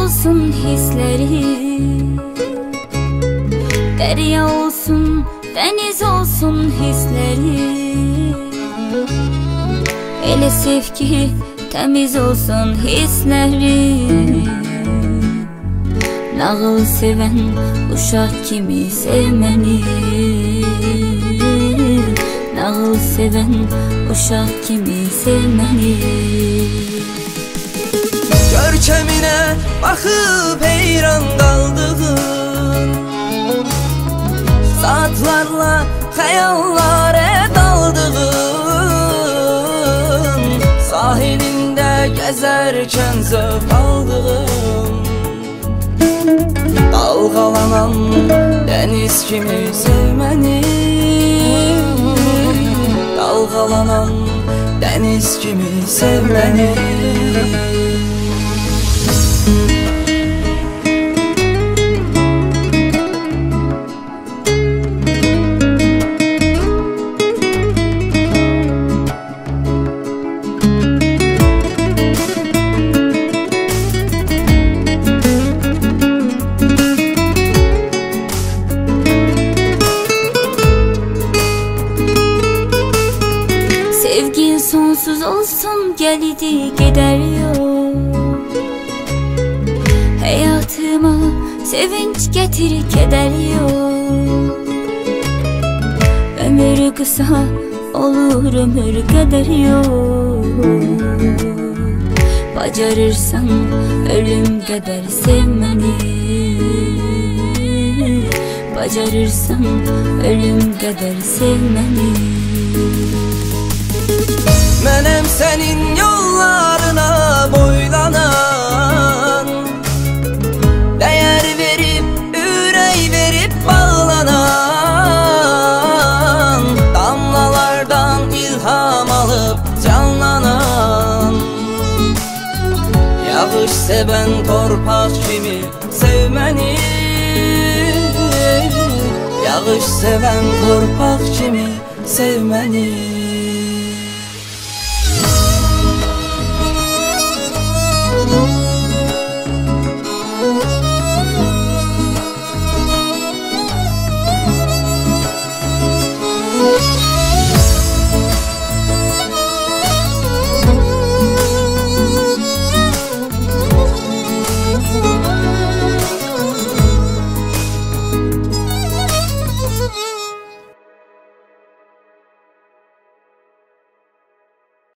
olsun hisleri, derya olsun, deniz olsun hisleri. Elə sev ki temiz olsun hisleri. Nağıl seven uşaq kimi sevməni, nağıl seven uşaq kimi sevməni. Görkemine bakıp heyran kaldığım, saatlarla hayallere daldığım, sahilinde gezerken zevk aldığım, dalgalanan deniz kimi sevməni, dalgalanan deniz kimi sevməni. Sevgin sonsuz olsun, gelidi gider yok. Hayatıma sevinç getir, keder yok. Ömür kısa olur, ömür kadar yok. Bacarırsan ölüm kadar sevməni, bacarırsan ölüm kadar sevməni. Mənim senin yollarına boylanan, değer verip, ürək verip bağlanan, damlalardan ilham alıp canlanan, yağış seven torpaq kimi sevməni, yağış seven torpaq kimi sevməni.